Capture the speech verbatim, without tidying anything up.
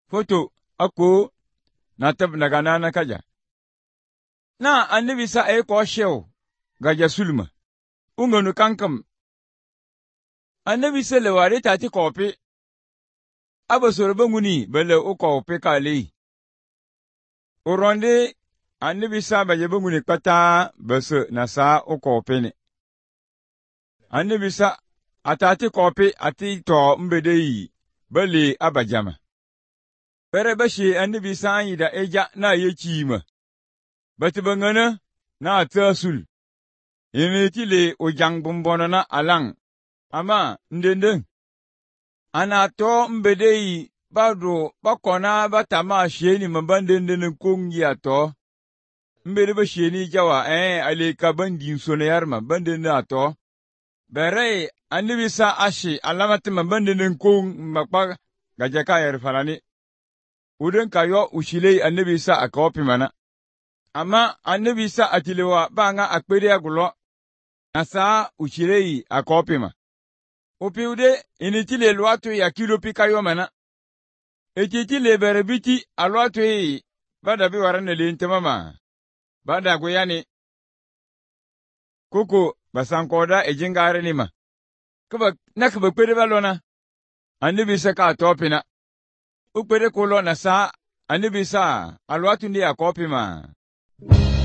foto ako na tab nagana na kaja na annabi sa ay ko shew gaja sulma ungonu kankam annabi salawari tati kopi aba sorba nguni bele o kopi kale uronde annabi sa baje nguni kpata bese na sa o kopi ne annabi sa atati kopi ati to mbedei bele abajama bere bashi annabi sa yi da eja na yeci ma batibangana na tasul imetile o jangbombono na alang ama ndende ana to mbedei bado bakona batama sheni mabandende ne kongi ato mbede ba sheni jawa eh aleka bandin sonayarma bandende ato bere annabi sa ashi alamati mabandende kong makpa gajaka yar farani uden kayo ushile annabi sa akopi mana ama annabi sa atilewa banga akpere agulo nasa ushile akopi ma upiude initile lwatu ya kilo pikayo mana etitile berebiti alwatu hii bada bi warane linte mama bada goyani kuku basankoda ejingare nima kuba nakba kwere balona annabi sa ka topina ukpere kulo na sa annabi sa alwatu ndi akopi ma